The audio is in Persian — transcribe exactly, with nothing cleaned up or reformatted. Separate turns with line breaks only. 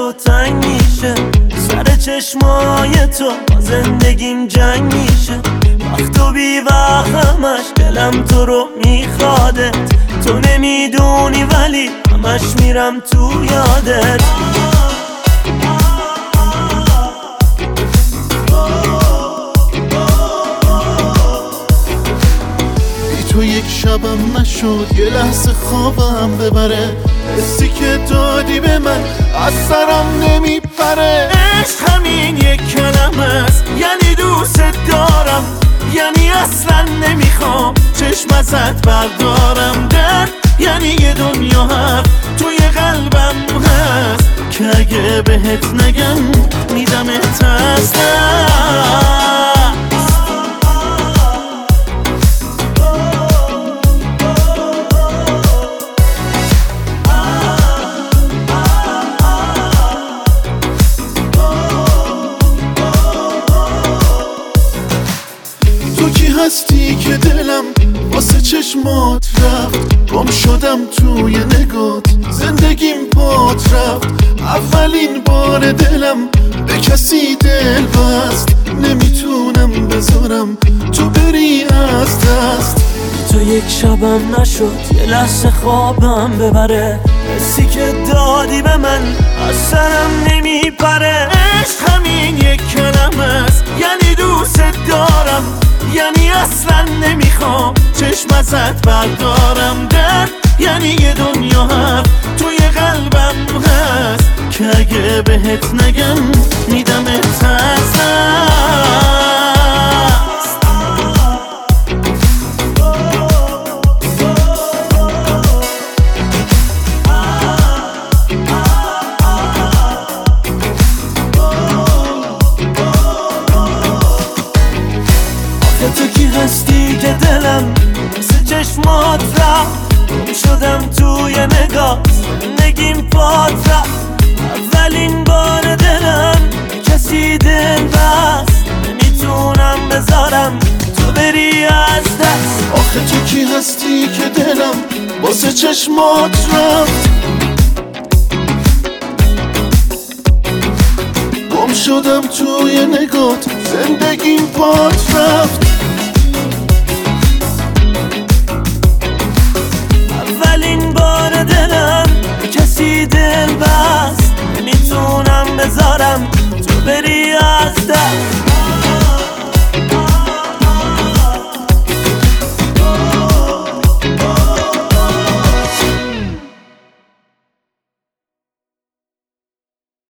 تو تنگ میشه، سر چشمای تو با زندگیم جنگ میشه. وقت و بی وقتمش دلم تو رو میخوادت، تو نمیدونی ولی همش میرم تو یادت.
تو یک شبم نشد یه لحظه خوابم ببره، حسی که دادی به من از سرم نمیپره.
عشق همین یک کلمه است، یعنی دوست دارم، یعنی اصلا نمیخوام چشم ازت بردارم. درد یعنی یه دنیا حرف توی قلبم هست که اگه بهت نگم میدمت از دست.
تو کی هستی که دلم واسه چشمات رفت، گم شدم توی نگات زندگیم پات رفت. اولین بار دلم به کسی دل بست، نمیتونم بذارم تو بری از دست.
تو یک شبم نشد یه لحظه خوابم ببره، حسی که دادی به من از سرم نمیپره. عشق همین یک کلمه است، یعنی دوست دارم، یعنی اصلا نمیخوام چشم ازت بردارم. درد یعنی یه دنیا حرف توی قلبم هست که اگه بهت نگم میدمت از دست. تو کی هستی که دلم مثل چشمات رفت، گم شدم توی نگاه زندگیم پات رفت. اولین بار دلم کسی دل بست، نمیتونم بذارم تو بری از دست.
آخه تو کی هستی که دلم واسه چشمات رفت، گم شدم توی نگات زندگیم پات رفت.
اولین بار دلم کسی دل بست، نمیتونم بذارم تو بری از دست.